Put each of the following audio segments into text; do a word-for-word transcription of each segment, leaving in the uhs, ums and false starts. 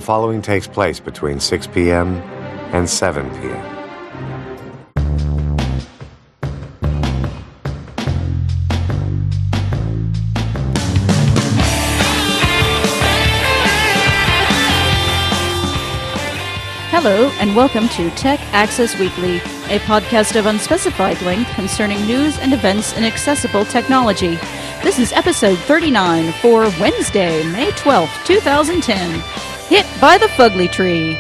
following takes place between six p.m. and seven p.m. Hello, and welcome to Tech Access Weekly, a podcast of unspecified length concerning news and events in accessible technology. This is episode thirty-nine for Wednesday, May twelfth, twenty ten. Hit by the Fugly Tree.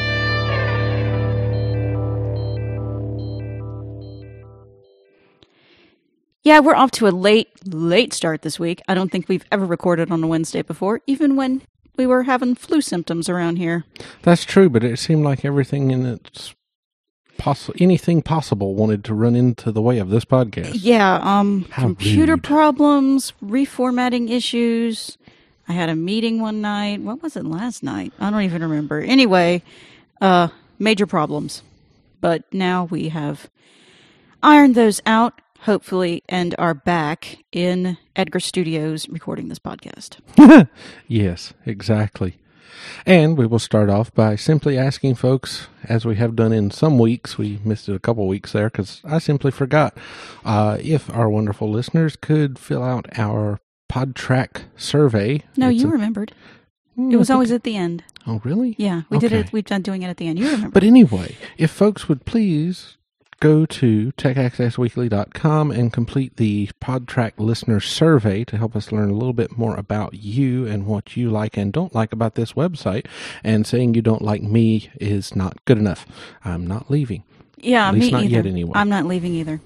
Yeah, we're off to a late, late start this week. I don't think we've ever recorded on a Wednesday before, even when we were having flu symptoms around here. That's true, but it seemed like everything in its poss- anything possible wanted to run into the way of this podcast. Yeah, um, How computer rude. problems, reformatting issues. I had a meeting one night. What was it last night? I don't even remember. Anyway, uh, major problems. But now we have ironed those out, hopefully, and are back in Edgar Studios recording this podcast. Yes, exactly. And we will start off by simply asking folks, as we have done in some weeks, we missed it a couple weeks there because I simply forgot, uh, if our wonderful listeners could fill out our PodTrack survey. No, It's you a- remembered. Hmm, It was I think- always at the end. Oh, really? Yeah, we did Okay. it. We've done doing it at the end. You remember. But anyway, if folks would please go to tech access weekly dot com and complete the PodTrack listener survey to help us learn a little bit more about you and what you like and don't like about this website. And saying you don't like me is not good enough. I'm not leaving. Yeah, At least me not either. yet anyway. I'm not leaving either.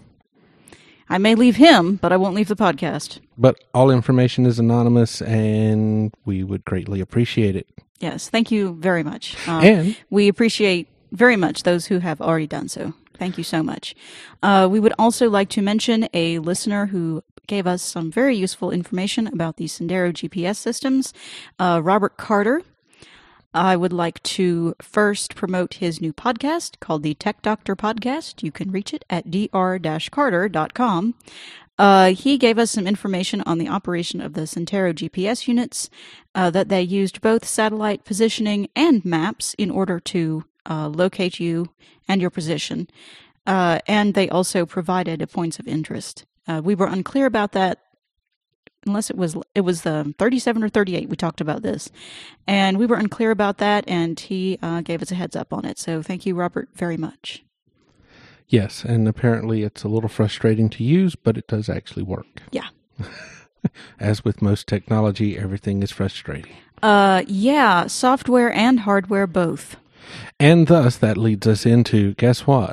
I may leave him, but I won't leave the podcast. But all information is anonymous and we would greatly appreciate it. Yes, thank you very much. Uh, And we appreciate very much those who have already done so. Thank you so much. Uh, we would also like to mention a listener who gave us some very useful information about the Sendero G P S systems, uh, Robert Carter. I would like to first promote his new podcast called the Tech Doctor Podcast. You can reach it at d r dash carter dot com. Uh, he gave us some information on the operation of the Sendero G P S units, uh, that they used both satellite positioning and maps in order to uh, locate you and your position. Uh, and they also provided points of interest. Uh, we were unclear about that, unless it was it was the thirty-seven or thirty-eight. We talked about this, and we were unclear about that, and he uh, gave us a heads up on it. So thank you, Robert, very much. yes, and apparently it's a little frustrating to use, but it does actually work. Yeah. As with most technology, everything is frustrating. Uh, yeah, software and hardware both. And thus, that leads us into, guess what?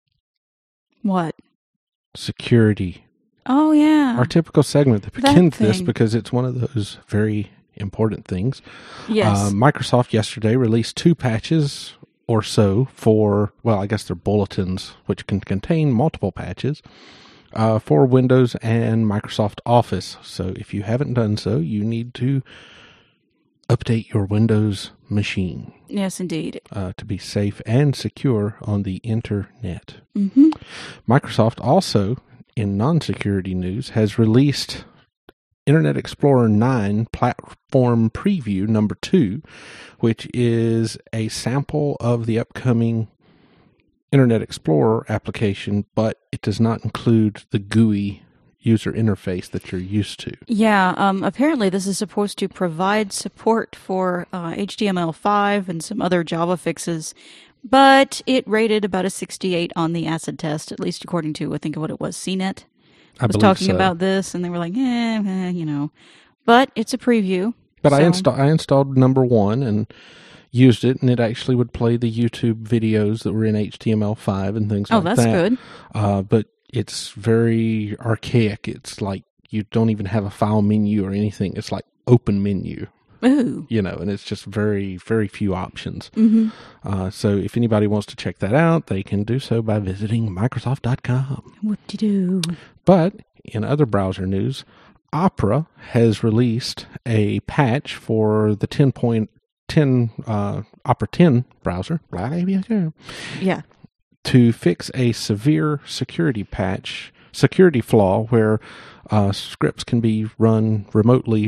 What? Security. Oh, yeah. Our typical segment that That begins this thing. because it's one of those very important things. Yes. Uh, Microsoft yesterday released two patches or so for, well, I guess they're bulletins, which can contain multiple patches uh, for Windows and Microsoft Office. So if you haven't done so, you need to update your Windows machine yes, indeed. uh, to be safe and secure on the internet. Mm-hmm. Microsoft also, in non-security news, has released Internet Explorer nine Platform Preview number two, which is a sample of the upcoming Internet Explorer application, but it does not include the G U I user interface that you're used to. Yeah, um, apparently this is supposed to provide support for uh, H T M L five and some other Java fixes, but it rated about a sixty-eight on the acid test, at least according to, I think, what it was, C net. I was believe talking so. about this, and they were like, eh, eh, you know. But it's a preview. But I, so- insta- I installed number one and used it, and it actually would play the YouTube videos that were in H T M L five and things Oh, like that. that's good. Uh, but it's very archaic. It's like you don't even have a file menu or anything. It's like open menu, Ooh. you know, and it's just very, very few options. Mm-hmm. Uh, so if anybody wants to check that out, they can do so by visiting Microsoft dot com. Whoop-de-doo. But in other browser news, Opera has released a patch for the ten point ten uh, Opera ten browser. Yeah. To fix a severe security patch, security flaw where uh, scripts can be run remotely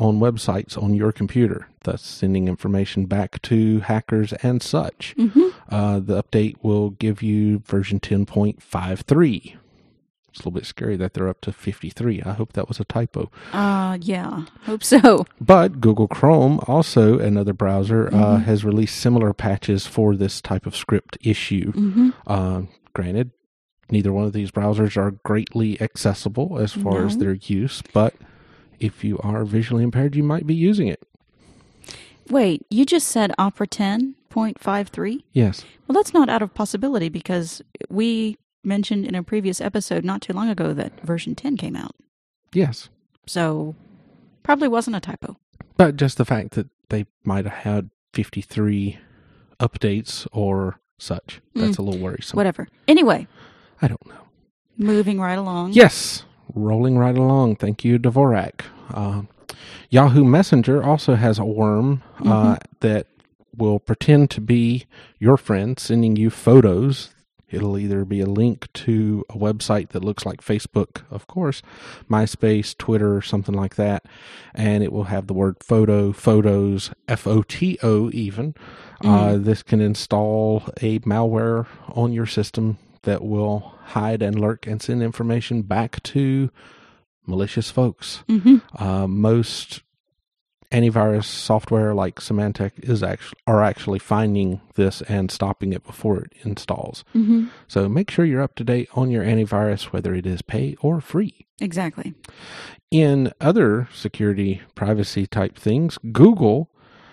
on websites on your computer, thus sending information back to hackers and such. Mm-hmm. Uh, the update will give you version ten point five three. It's a little bit scary that they're up to fifty-three. I hope that was a typo. Uh, yeah, hope so. But Google Chrome, also another browser, Mm-hmm. uh, has released similar patches for this type of script issue. Mm-hmm. Uh, granted, neither one of these browsers are greatly accessible as far No. as their use, but if you are visually impaired, you might be using it. Wait, you just said Opera ten point five three? Yes. Well, that's not out of possibility because we mentioned in a previous episode not too long ago that version ten came out. Yes. So, probably wasn't a typo. But just the fact that they might have had fifty-three updates or such, that's Mm. a little worrisome. Whatever. Anyway, I don't know. moving right along. Yes, rolling right along. Thank you, Dvorak. Uh, Yahoo Messenger also has a worm uh, that will pretend to be your friend, sending you photos. It'll either be a link to a website that looks like Facebook, of course, MySpace, Twitter, or something like that, and it will have the word photo, photos, F O T O even. Uh, this can install a malware on your system that will hide and lurk and send information back to malicious folks. Mm-hmm. Uh, most antivirus software like Symantec is actually are actually finding this and stopping it before it installs. Mm-hmm. So make sure you're up to date on your antivirus, whether it is pay or free. Exactly. In other security privacy type things, Google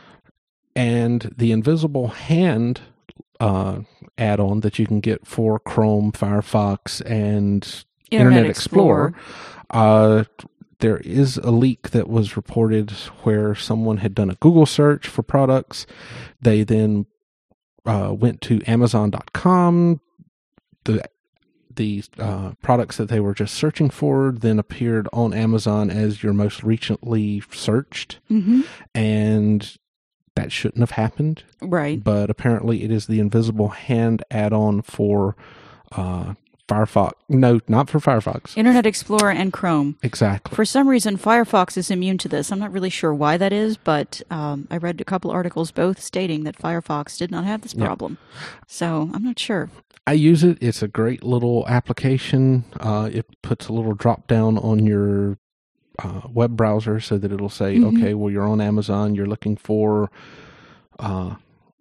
and the Invisible Hand uh, add-on that you can get for Chrome, Firefox, and Internet Internet Explorer, uh, there is a leak that was reported where someone had done a Google search for products. They then uh, went to Amazon dot com. The the uh, products that they were just searching for then appeared on Amazon as your most recently searched, Mm-hmm. and that shouldn't have happened. Right. But apparently it is the Invisible Hand add-on for uh, Firefox. No, not for Firefox. Internet Explorer and Chrome. Exactly. For some reason, Firefox is immune to this. I'm not really sure why that is, but um, I read a couple articles both stating that Firefox did not have this Yeah. problem. So I'm not sure. I use it. It's a great little application. Uh, it puts a little drop down on your uh, web browser so that it'll say, Mhm. okay, well, you're on Amazon. You're looking for uh,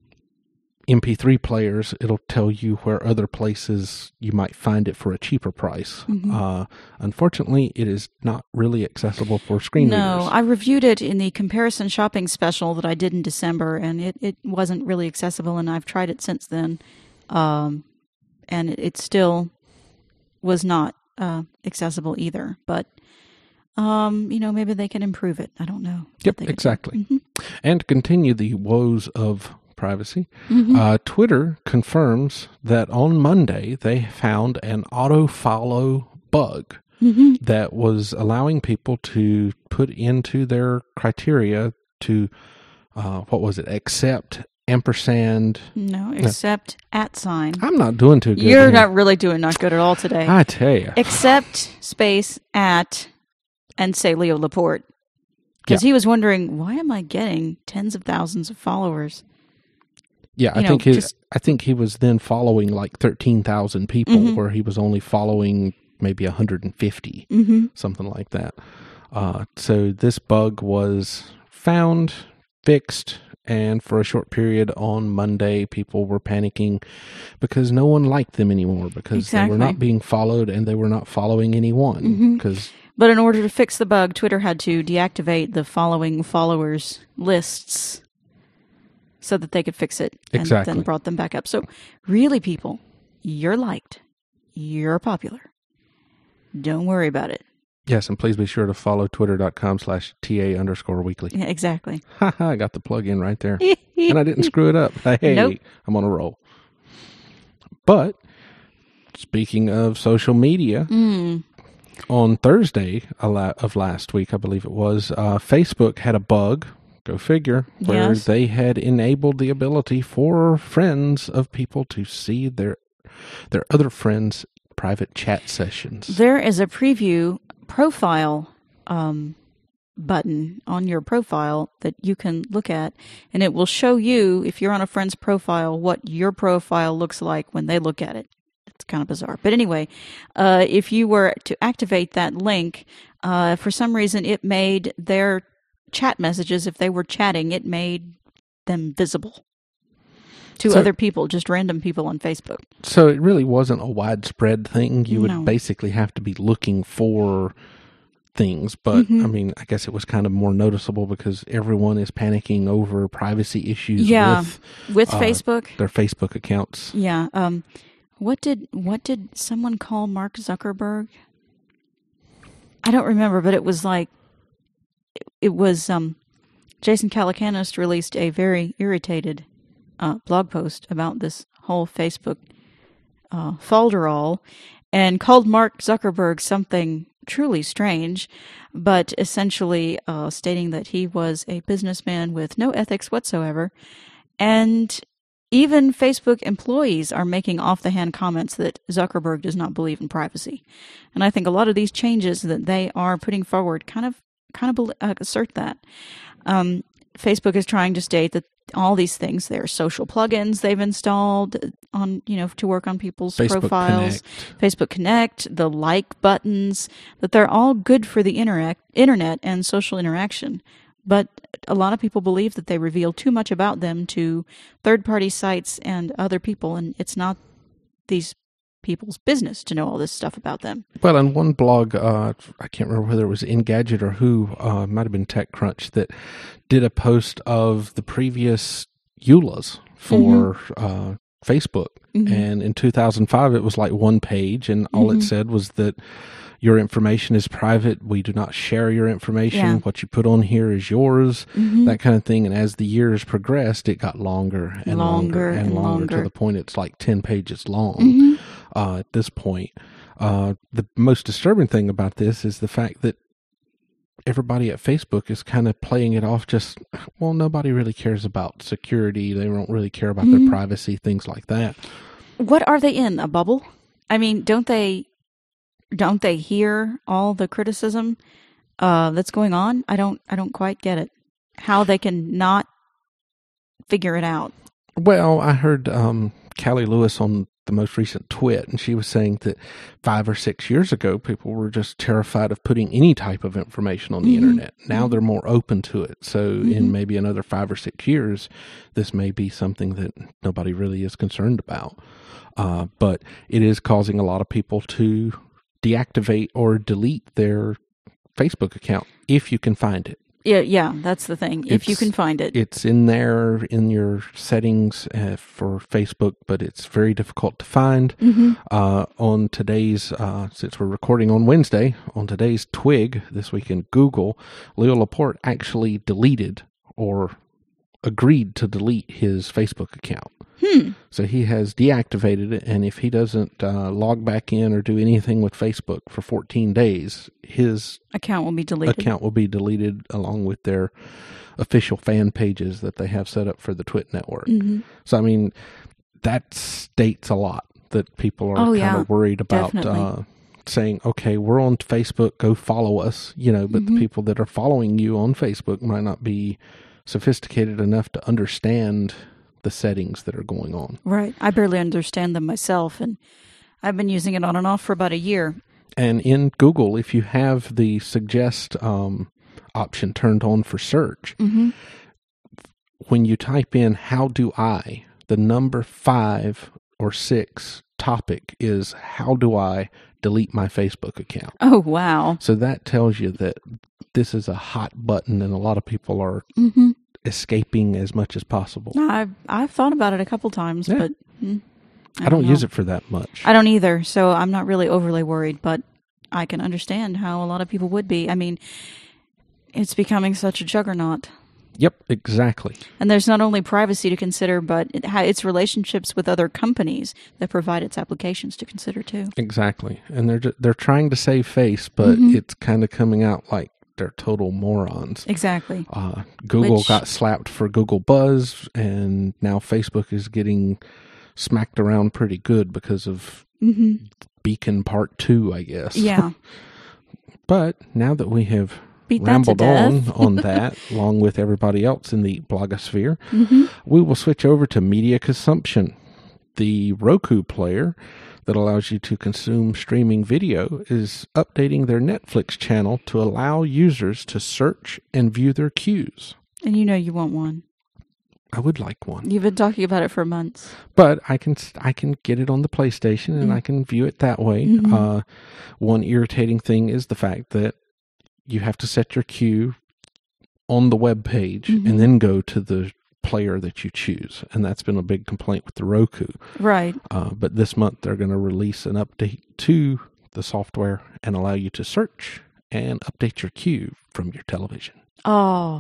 M P three players. It'll tell you where other places you might find it for a cheaper price. Mhm. Uh, unfortunately, it is not really accessible for screen No, readers. I reviewed it in the comparison shopping special that I did in December, and it, it wasn't really accessible, and I've tried it since then. Um, and it, it still was not uh, accessible either. But, um, you know, maybe they can improve it. I don't know. what Yep, they could do. exactly. Mhm. And to continue the woes of privacy, Mhm. uh, Twitter confirms that on Monday they found an auto-follow bug Mhm. that was allowing people to put into their criteria to, uh, what was it, accept ampersand. No, except at sign. I'm not doing too good. You're here. not really doing not good at all today. I tell you. Except space at and say Leo Laporte. Because Yeah. he was wondering, why am I getting tens of thousands of followers? Yeah, I you know, think his, just- I think he was then following like thirteen thousand people, Mhm. where he was only following maybe one hundred fifty, Mm-hmm. something like that. Uh, so this bug was found, fixed, and for a short period on Monday, people were panicking because no one liked them anymore because they were Exactly. not being followed and they were not following anyone. Mhm. Because But in order to fix the bug, Twitter had to deactivate the following followers lists so that they could fix it. And Exactly. then brought them back up. So really, people, you're liked. You're popular. Don't worry about it. yes, and please be sure to follow twitter.com slash TA underscore weekly. Yeah, exactly. Ha ha, I got the plug in right there. And I didn't screw it up. Hey, Nope. I'm on a roll. But speaking of social media, Mm. on Thursday of last week, I believe it was, uh, Facebook had a bug, go figure, where Yes. they had enabled the ability for friends of people to see their their other friends' private chat sessions. There is a preview profile um, button on your profile that you can look at, and it will show you, if you're on a friend's profile, what your profile looks like when they look at it. It's kind of bizarre. But anyway, uh, if you were to activate that link, uh, for some reason it made their chat messages, if they were chatting, it made them visible to So- other people, just random people on Facebook. So it really wasn't a widespread thing. You would No. basically have to be looking for things. But, Mhm. I mean, I guess it was kind of more noticeable because everyone is panicking over privacy issues Yeah, with with uh, Facebook. their Facebook accounts. Yeah. Um, what did what did someone call Mark Zuckerberg? I don't remember, but it was like it, it was. Um, Jason Calacanis released a very irritated uh, blog post about this whole Facebook uh, falderall, and called Mark Zuckerberg something truly strange, but essentially uh, stating that he was a businessman with no ethics whatsoever, and even Facebook employees are making off-the-hand comments that Zuckerberg does not believe in privacy. And I think a lot of these changes that they are putting forward kind of kind of bel- uh, assert that. Um, Facebook is trying to state that all these things, they're social plugins they've installed on, you know, to work on people's Facebook profiles, Connect. Facebook Connect, the like buttons, that they're all good for the interact, internet and social interaction. But a lot of people believe that they reveal too much about them to third-party sites and other people, and it's not these people's business to know all this stuff about them. Well, on one blog, uh, I can't remember whether it was Engadget or who, uh, might have been TechCrunch, that did a post of the previous E U L As for Mm-hmm. uh, Facebook. And in two thousand five, it was like one page, and all Mm-hmm. it said was that your information is private. We do not share your information. Yeah. What you put on here is yours, Mm-hmm. that kind of thing. And as the years progressed, it got longer and longer, Longer and and longer, to longer. the point it's like ten pages long Mm-hmm. uh, at this point. Uh, the most disturbing thing about this is the fact that everybody at Facebook is kind of playing it off just, well, nobody really cares about security. They don't really care about Mm-hmm. their privacy, things like that. What are they in? A bubble? I mean, don't they don't they hear all the criticism uh, that's going on? I don't I don't quite get it. How they can not figure it out. Well, I heard um, Callie Lewis on the most recent twit, and she was saying that five or six years ago, people were just terrified of putting any type of information on the Mhm. internet. Now they're more open to it. So Mhm. in maybe another five or six years, this may be something that nobody really is concerned about. Uh, but it is causing a lot of people to deactivate or delete their Facebook account if you can find it. Yeah, yeah, that's the thing. If you It's- can find it. It's in there in your settings uh, for Facebook, but it's very difficult to find. Mhm. Uh, on today's, uh, since we're recording on Wednesday, on today's Twig, this week in Google, Leo Laporte actually deleted or agreed to delete his Facebook account. Hmm. So he has deactivated it, and if he doesn't uh, log back in or do anything with Facebook for fourteen days, his Account will be deleted. account will be deleted along with their official fan pages that they have set up for the Twit network. Mhm. So, I mean, that states a lot that people are Oh, kind yeah, of worried about definitely. uh, saying, okay, we're on Facebook, go follow us, you know, but Mhm. the people that are following you on Facebook might not be sophisticated enough to understand the settings that are going on. Right. I barely understand them myself, and I've been using it on and off for about a year. And in Google, if you have the suggest um, option turned on for search, Mhm. when you type in how do I, the number five or six topic is how do I delete my Facebook account. Oh, wow. So that tells you that this is a hot button and a lot of people are Mhm. escaping as much as possible. I've I've thought about it a couple times, Yeah. but mm, I don't know. use it for that much. I don't either, so I'm not really overly worried, but I can understand how a lot of people would be. I mean, it's becoming such a juggernaut. Yep, exactly. And there's not only privacy to consider, but it ha- its relationships with other companies that provide its applications to consider too. Exactly. And they're ju- they're trying to save face, but Mhm. it's kind of coming out like they're total morons. Exactly. Uh, Google Which- got slapped for Google Buzz, and now Facebook is getting smacked around pretty good because of Mm-hmm. Beacon Part two, I guess. Yeah. But now that we have Beat that to rambled on death. on that, along with everybody else in the blogosphere. Mm-hmm. We will switch over to media consumption. The Roku player that allows you to consume streaming video is updating their Netflix channel to allow users to search and view their queues. And you know you want one. I would like one. You've been talking about it for months. But I can I can get it on the PlayStation and mm. I can view it that way. Mm-hmm. Uh, one irritating thing is the fact that you have to set your queue on the web page mm-hmm. and then go to the player that you choose. And that's been a big complaint with the Roku. Right. Uh, but this month they're going to release an update to the software and allow you to search and update your queue from your television. Oh,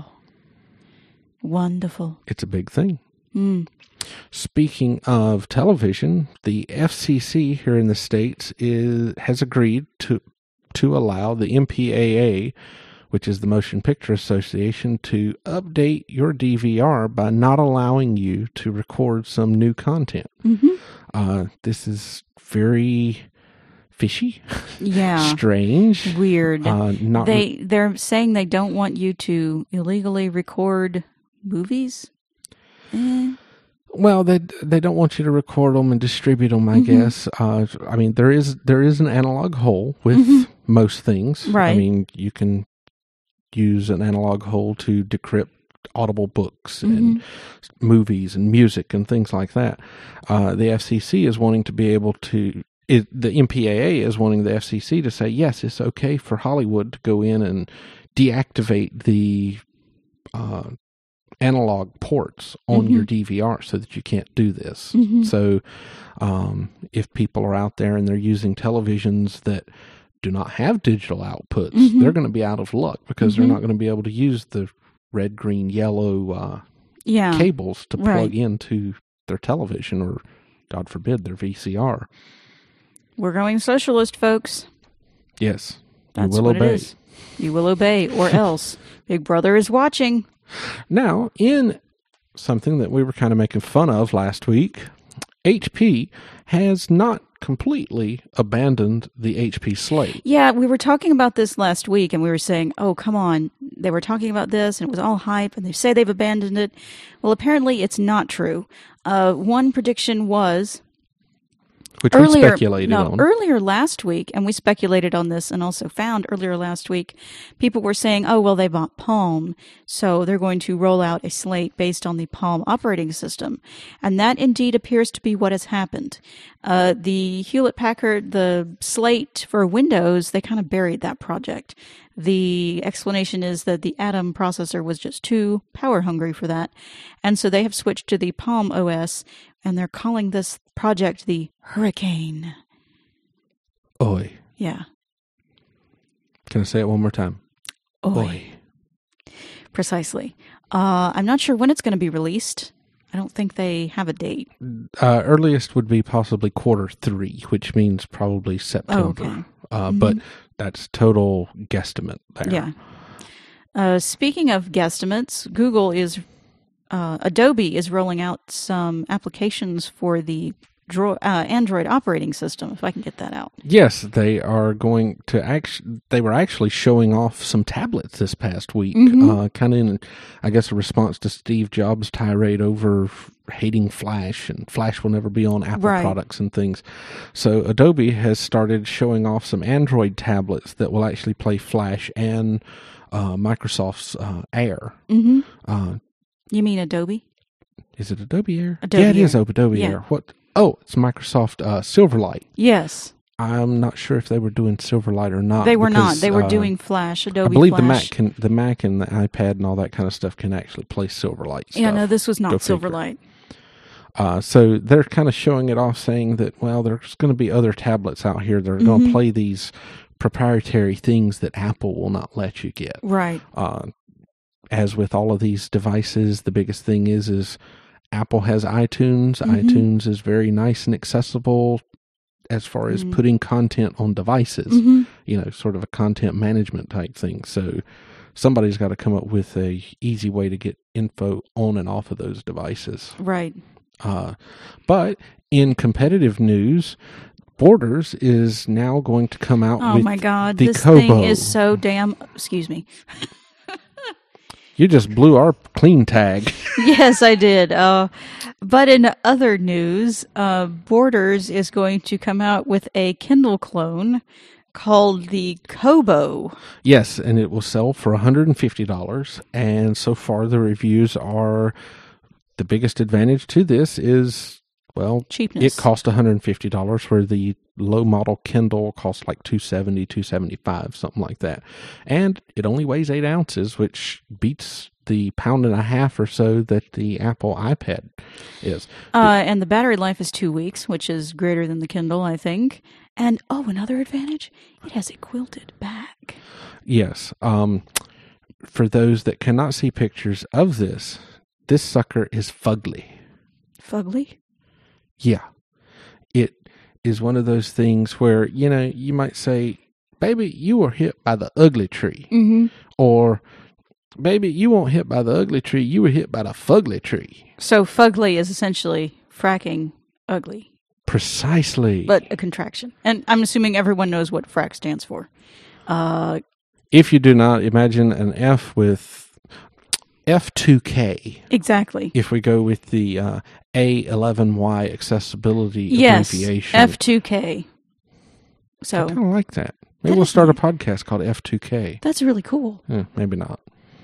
wonderful. It's a big thing. Mm. Speaking of television, the F C C here in the States is has agreed to to allow the M P A A, which is the Motion Picture Association, to update your D V R by not allowing you to record some new content. Mm-hmm. Uh, this is very fishy, yeah, strange, weird. Uh, not they they're saying they don't want you to illegally record movies. Eh. Well, they they don't want you to record them and distribute them, I mm-hmm. guess. Uh, I mean, there is there is an analog hole with mm-hmm. most things. Right. I mean, you can use an analog hole to decrypt Audible books mm-hmm. and movies and music and things like that. Uh, the F C C is wanting to be able to. It, the M P A A is wanting the F C C to say, yes, it's okay for Hollywood to go in and deactivate the uh, analog ports on mm-hmm. your D V R so that you can't do this. Mm-hmm. So um, if people are out there and they're using televisions that do not have digital outputs, mm-hmm. they're going to be out of luck because mm-hmm. they're not going to be able to use the red, green, yellow uh, yeah. cables to plug right. into their television or, God forbid, their V C R. We're going socialist, folks. Yes. That's you will what obey. It is. You will obey, or else Big Brother is watching. Now, in something that we were kind of making fun of last week, H P has not completely abandoned the H P Slate. Yeah, we were talking about this last week, and we were saying, oh, come on. They were talking about this, and it was all hype, and they say they've abandoned it. Well, apparently it's not true. Uh, one prediction was... Which earlier, we speculated no, on. Earlier last week, and we speculated on this and also found earlier last week, people were saying, oh, well, they bought Palm, so they're going to roll out a slate based on the Palm operating system. And that indeed appears to be what has happened. Uh, the Hewlett-Packard, the slate for Windows, they kind of buried that project. The explanation is that the Atom processor was just too power hungry for that. And so they have switched to the Palm O S, and they're calling this project the Hurricane. Oi. Yeah. Can I say it one more time? Oi. Oi. Precisely. Uh, I'm not sure when it's going to be released. I don't think they have a date. Uh, earliest would be possibly quarter three, which means probably September. Oh, okay. Uh, mm-hmm. But that's total guesstimate there. Yeah. Uh, speaking of guesstimates, Google is, uh, Adobe is rolling out some applications for the Dro- uh, Android operating system, if I can get that out. Yes, they are going to actually, they were actually showing off some tablets this past week, mm-hmm. uh, kind of in, I guess, a response to Steve Jobs' tirade over hating Flash, and Flash will never be on Apple right. products and things. So Adobe has started showing off some Android tablets that will actually play Flash and uh, Microsoft's uh, Air. Mm-hmm. Uh, you mean Adobe? Is it Adobe Air? Adobe yeah, it Air. is Adobe yeah. Air. What? Oh, it's Microsoft uh, Silverlight. Yes. I'm not sure if they were doing Silverlight or not. They were because, not. They were uh, doing Flash, Adobe I believe Flash. the Mac can, the Mac and the iPad and all that kind of stuff can actually play Silverlight stuff. Yeah, no, this was not Go Silverlight. Uh, so they're kind of showing it off, saying that, well, there's going to be other tablets out here that are going to mm-hmm. play these proprietary things that Apple will not let you get. Right. Uh, as with all of these devices, the biggest thing is is Apple has iTunes. Mm-hmm. iTunes is very nice and accessible as far as mm-hmm. putting content on devices, mm-hmm. you know, sort of a content management type thing. So somebody's got to come up with a easy way to get info on and off of those devices. Right. Uh, but in competitive news, Borders is now going to come out Oh with my God, the this Kobo. thing is so damn. Excuse me. You just blew our clean tag. Yes, I did. Uh, but in other news, uh, Borders is going to come out with a Kindle clone called the Kobo. Yes, and it will sell for one hundred fifty dollars. And so far, the reviews are the biggest advantage to this is, well, Cheapness. it cost one hundred fifty dollars, where the low model Kindle costs like two hundred seventy dollars, two hundred seventy-five dollars, something like that. And it only weighs eight ounces, which beats the pound and a half or so that the Apple iPad is. Uh, and the battery life is two weeks, which is greater than the Kindle, I think. And, oh, another advantage, it has a quilted back. Yes. Um, for those that cannot see pictures of this, this sucker is fugly. Fugly? Yeah. It is one of those things where, you know, you might say, baby, you were hit by the ugly tree. Mm-hmm. Or, baby, you weren't hit by the ugly tree, you were hit by the fugly tree. So fugly is essentially fracking ugly. Precisely. But a contraction. And I'm assuming everyone knows what frac stands for. Uh, if you do not, imagine an F with F two K. Exactly. If we go with the uh, A eleven Y accessibility yes, abbreviation. F two K. So I kind of like that. Maybe that we'll start neat. a podcast called F two K. That's really cool. Eh, maybe not.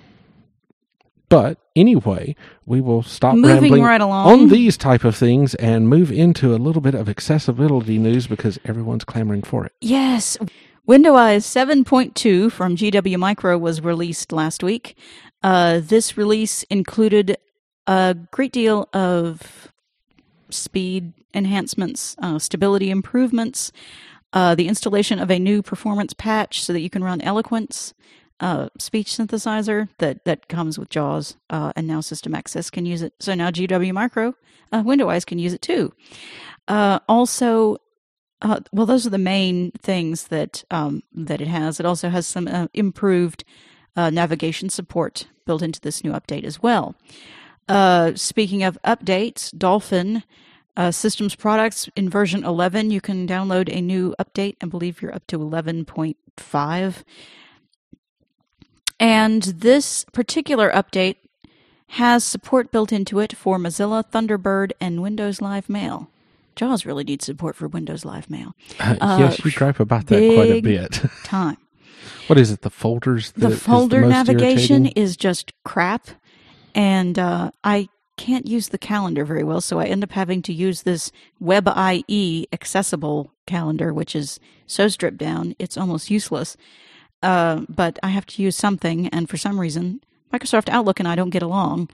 But anyway, we will stop Moving rambling right along. on these type of things and move into a little bit of accessibility news because everyone's clamoring for it. Yes. WindowEyes seven point two from G W Micro was released last week. Uh, this release included a great deal of speed enhancements, uh, stability improvements, uh, the installation of a new performance patch so that you can run Eloquence, uh, speech synthesizer that, that comes with JAWS, uh, and now System Access can use it. So now G W Micro, uh, WindowEyes can use it too. Uh, also, uh, well, those are the main things that um, that it has. It also has some uh, improved uh, navigation support built into this new update as well. Uh, speaking of updates, Dolphin uh, Systems products in version eleven, you can download a new update. I believe you're up to eleven point five. And this particular update has support built into it for Mozilla, Thunderbird, and Windows Live Mail. JAWS really needs support for Windows Live Mail. Uh, Uh, yes, you gripe about that quite a big bit. Time. What is it, the folders? That The is folder the most navigation irritating? is just crap, and uh, I can't use the calendar very well, so I end up having to use this WebIE accessible calendar, which is so stripped down, it's almost useless. Uh, but I have to use something, and for some reason, Microsoft Outlook and I don't get along,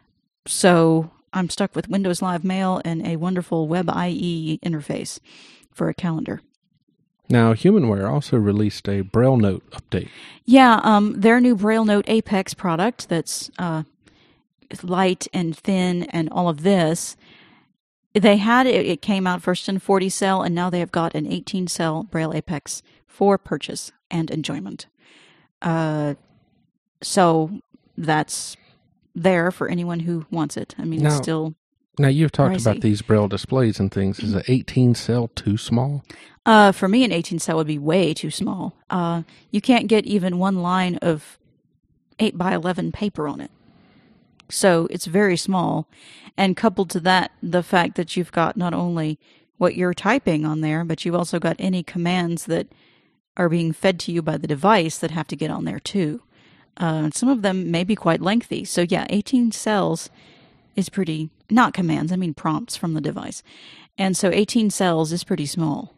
so I'm stuck with Windows Live Mail and a wonderful WebIE interface for a calendar. Now, HumanWare also released a Braille Note update. Yeah, um, their new Braille Note Apex product that's uh, light and thin and all of this. They had it, it came out first in forty cell, and now they have got an eighteen cell Braille Apex for purchase and enjoyment. Uh, so that's there for anyone who wants it. I mean, Now, it's still... Now, you've talked pricey. about these Braille displays and things. Is an eighteen cell too small? Uh, for me, an eighteen cell would be way too small. Uh, you can't get even one line of eight by eleven paper on it. So it's very small. And coupled to that, the fact that you've got not only what you're typing on there, but you've also got any commands that are being fed to you by the device that have to get on there too. Uh, some of them may be quite lengthy. So yeah, eighteen cells is pretty, not commands, I mean prompts from the device. And so eighteen cells is pretty small.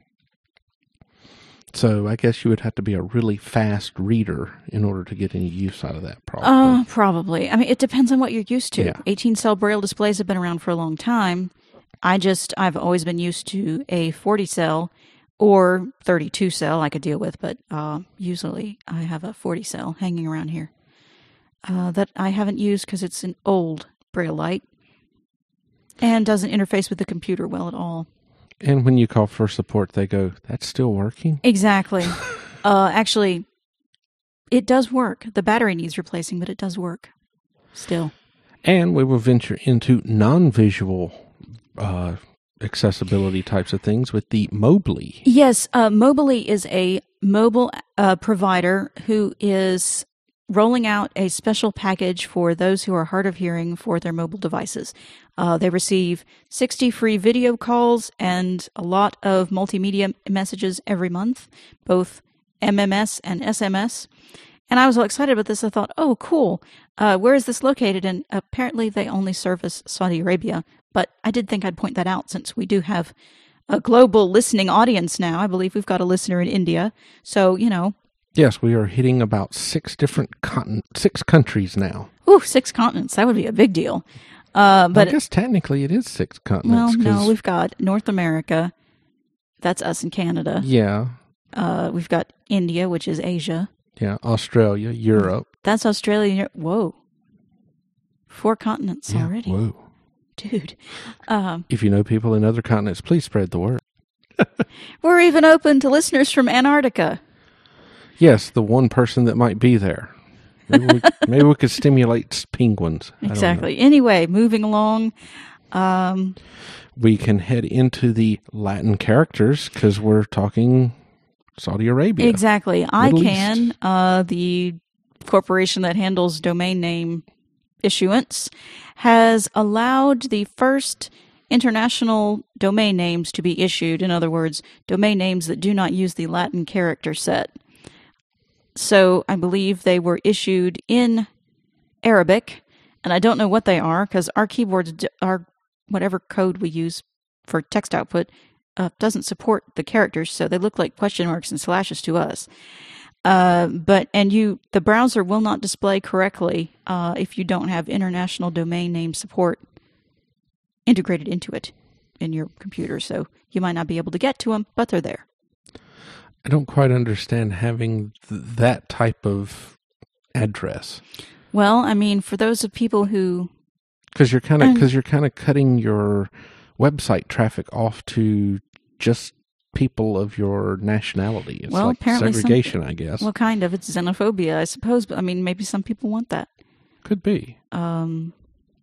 So I guess you would have to be a really fast reader in order to get any use out of that probably. Uh, probably. I mean, it depends on what you're used to. Yeah. eighteen cell Braille displays have been around for a long time. I just, I've always been used to a forty cell or thirty-two cell I could deal with, but uh, usually I have a forty cell hanging around here uh, that I haven't used because it's an old Braille light and doesn't interface with the computer well at all. And when you call for support, they go, that's still working? Exactly. uh, actually, it does work. The battery needs replacing, but it does work still. And we will venture into non-visual uh, accessibility types of things with the Mobily. Yes, uh, Mobily is a mobile uh, provider who is rolling out a special package for those who are hard of hearing for their mobile devices. Uh, they receive sixty free video calls and a lot of multimedia messages every month, both M M S and S M S. And I was all excited about this. I thought, oh, cool. Uh, where is this located? And apparently they only service Saudi Arabia. But I did think I'd point that out since we do have a global listening audience now. I believe we've got a listener in India. So, you know. Yes, we are hitting about six different continent, six countries now. Ooh, six continents. That would be a big deal. Uh, but I guess technically it is six continents. Well, no, we've got North America. That's us in Canada. Yeah. Uh, we've got India, which is Asia. Yeah, Australia, Europe. That's Australia. Whoa. Four continents yeah, already. Whoa. Dude. Um, if you know people in other continents, please spread the word. We're even open to listeners from Antarctica. Yes, the one person that might be there. Maybe we, maybe we could stimulate penguins. Exactly. Anyway, moving along. Um, we can head into the Latin characters because we're talking Saudi Arabia. Exactly. Middle I can, uh, the corporation that handles domain name issuance, has allowed the first international domain names to be issued. In other words, domain names that do not use the Latin character set. So I believe they were issued in Arabic, and I don't know what they are because our keyboards, our whatever code we use for text output, uh, doesn't support the characters, so they look like question marks and slashes to us. Uh, but and you, the browser will not display correctly uh, if you don't have international domain name support integrated into it in your computer. So you might not be able to get to them, but they're there. I don't quite understand having th- that type of address. Well, I mean, for those of people who, because you're kind of because you're kind of cutting your website traffic off to just people of your nationality. It's well, like apparently segregation, some, I guess. Well, kind of. It's xenophobia, I suppose. But I mean, maybe some people want that. Could be. Um,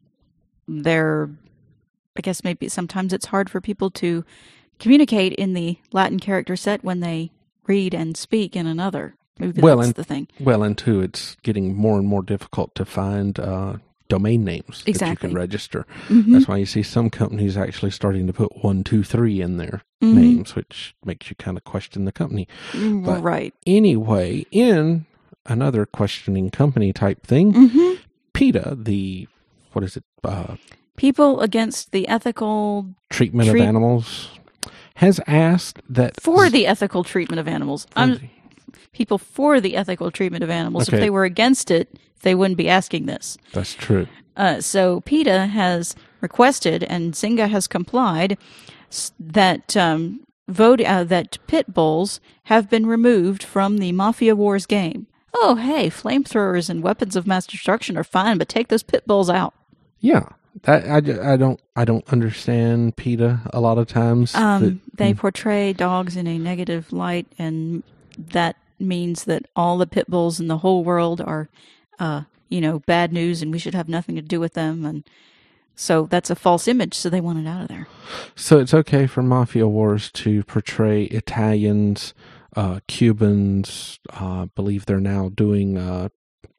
they're, I guess maybe sometimes it's hard for people to communicate in the Latin character set when they read and speak in another. Maybe well, that's and, the thing. Well, and two, it's getting more and more difficult to find uh, domain names exactly. that you can register. Mm-hmm. That's why you see some companies actually starting to put one, two, three in their mm-hmm. names, which makes you kind of question the company. But right. Anyway, in another questioning company type thing, mm-hmm. PETA, the, what is it? Uh, People Against the Ethical Treatment treat- of Animals, has asked that... For the ethical treatment of animals. I'm, people for the ethical treatment of animals. Okay. If they were against it, they wouldn't be asking this. That's true. Uh, so PETA has requested, and Zynga has complied, that um, vote uh, that pit bulls have been removed from the Mafia Wars game. Oh, hey, flamethrowers and weapons of mass destruction are fine, but take those pit bulls out. Yeah. That, I, I don't I don't understand PETA a lot of times. Um, that, they portray dogs in a negative light, and that means that all the pit bulls in the whole world are, uh, you know, bad news, and we should have nothing to do with them. And so that's a false image, so they want it out of there. So it's okay for Mafia Wars to portray Italians, uh, Cubans, I uh, believe they're now doing... Uh,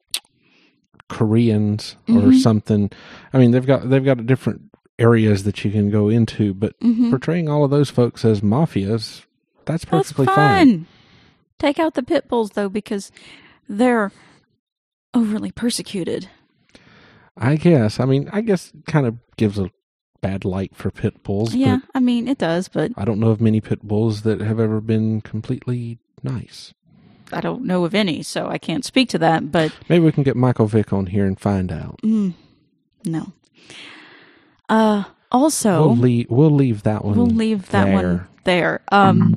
Koreans or mm-hmm. something. I mean, they've got they've got different areas that you can go into, but mm-hmm. portraying all of those folks as mafias, that's perfectly that's fine. fine. Take out the pit bulls though, because they're overly persecuted. I guess. I mean, I guess it kind of gives a bad light for pit bulls. Yeah, I mean, it does, but I don't know of many pit bulls that have ever been completely nice. I don't know of any, so I can't speak to that, but... Maybe we can get Michael Vick on here and find out. Mm, no. Uh, also... We'll leave, we'll leave that one We'll leave that there. one there. Um...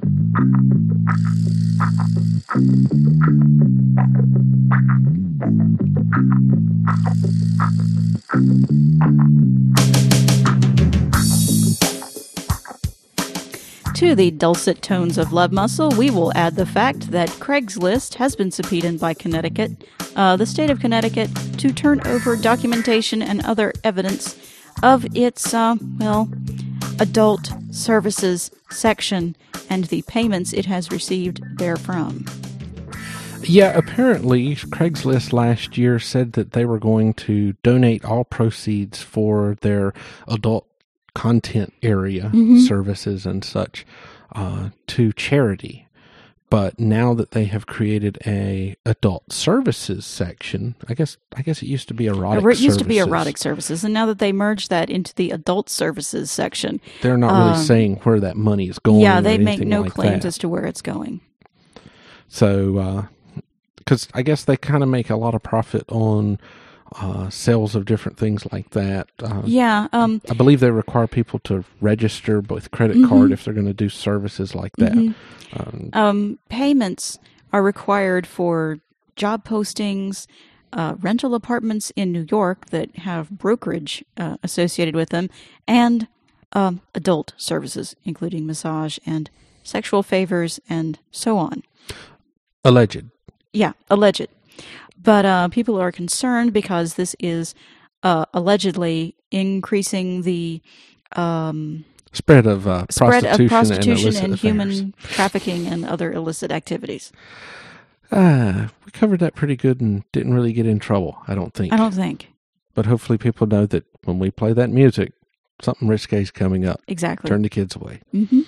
To the dulcet tones of Love Muscle, we will add the fact that Craigslist has been subpoenaed by Connecticut, uh, the state of Connecticut, to turn over documentation and other evidence of its, uh, well, Adult Services section and the payments it has received therefrom. Yeah, apparently Craigslist last year said that they were going to donate all proceeds for their adult content area mm-hmm. services and such uh, to charity. But now that they have created a adult services section, I guess I guess it used to be erotic services. It used to be erotic services, and now that they merged that into the adult services section, they're not really um, saying where that money is going. Yeah, they or make no like claims that. as to where it's going. So, because uh, I guess they kind of make a lot of profit on uh, sales of different things like that. Uh, yeah, um, I believe they require people to register with credit mm-hmm. card if they're going to do services like that. Mm-hmm. Um, um, payments are required for job postings, uh, rental apartments in New York that have brokerage uh, associated with them, and um, adult services, including massage and sexual favors and so on. Alleged. Yeah, alleged. But uh, people are concerned because this is uh, allegedly increasing the um, spread of uh, spread prostitution, of prostitution and, and affairs. human trafficking and other illicit activities. Uh, we covered that pretty good and didn't really get in trouble, I don't think. I don't think. But hopefully people know that when we play that music, something risque is coming up. Exactly. Turn the kids away. Mm-hmm.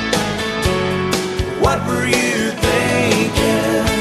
What were you thinking?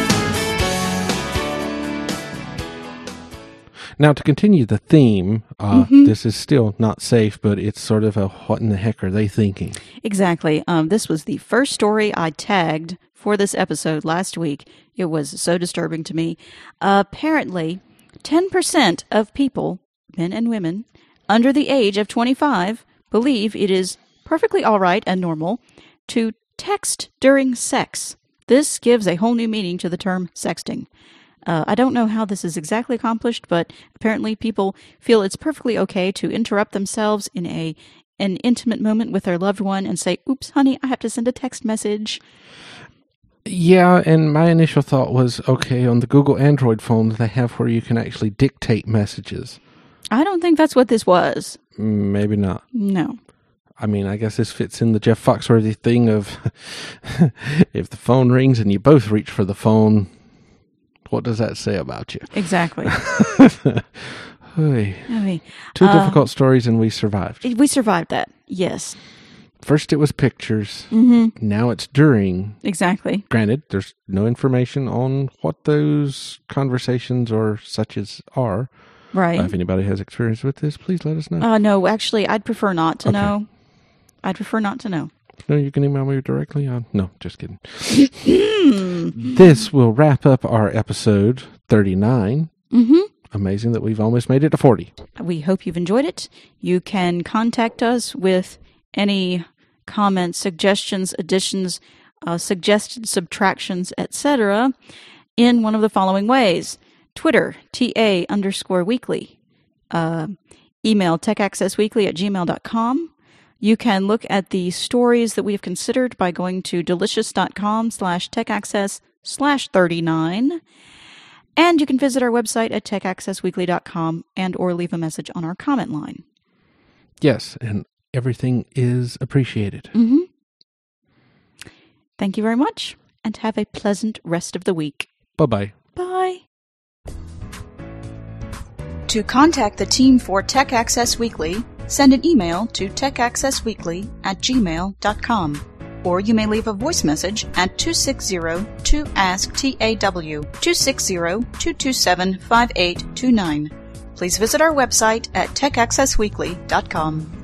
Now, to continue the theme, uh, mm-hmm. this is still not safe, but it's sort of a what in the heck are they thinking? Exactly. Um, this was the first story I tagged for this episode last week. It was so disturbing to me. Uh, apparently, ten percent of people, men and women, under the age of twenty-five believe it is perfectly all right and normal to text during sex. This gives a whole new meaning to the term sexting. Uh, I don't know how this is exactly accomplished, but apparently people feel it's perfectly okay to interrupt themselves in a an intimate moment with their loved one and say, oops, honey, I have to send a text message. Yeah, and my initial thought was, okay, on the Google Android phones, they have where you can actually dictate messages. I don't think that's what this was. Maybe not. No. I mean, I guess this fits in the Jeff Foxworthy thing of if the phone rings and you both reach for the phone, what does that say about you? Exactly. Hey. I mean, Two uh, difficult stories and we survived. We survived that, yes. First it was pictures. Mm-hmm. Now it's during. Exactly. Granted, there's no information on what those conversations or such as are. Right. Uh, if anybody has experience with this, please let us know. Uh, no, actually, I'd prefer not to okay. know. I'd prefer not to know. No, you can email me directly on. No, just kidding. This will wrap up our episode thirty-nine. Mm-hmm. Amazing that we've almost made it to forty. We hope you've enjoyed it. You can contact us with any comments, suggestions, additions, uh, suggested subtractions, et cetera in one of the following ways. Twitter, T A underscore weekly. Uh, email techaccessweekly at gmail dot com. You can look at the stories that we've considered by going to delicious.com slash techaccess slash 39. And you can visit our website at tech access weekly dot com and or leave a message on our comment line. Yes, and everything is appreciated. Mm-hmm. Thank you very much, and have a pleasant rest of the week. Bye-bye. Bye. To contact the team for Tech Access Weekly, send an email to techaccessweekly at gmail dot com. Or you may leave a voice message at two six zero two ask T A W, two six zero two two seven five eight two nine. Please visit our website at tech access weekly dot com.